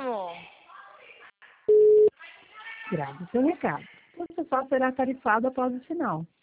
amor? Grave seu recado. Você só será tarifado após o sinal.